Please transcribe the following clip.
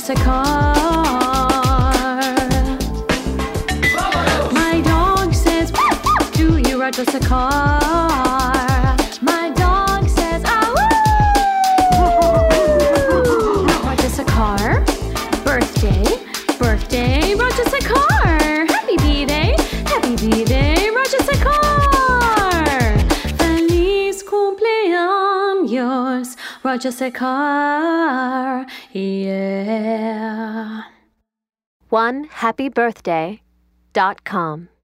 just a car. My dog says, do you ride just a car? My dog says, ah, woo! Ride just a car. Birthday, birthday, ride just a car. Happy B-Day, ride just a car. Feliz cumpleaños, ride just a car, yeah. OneHappyBirthday.com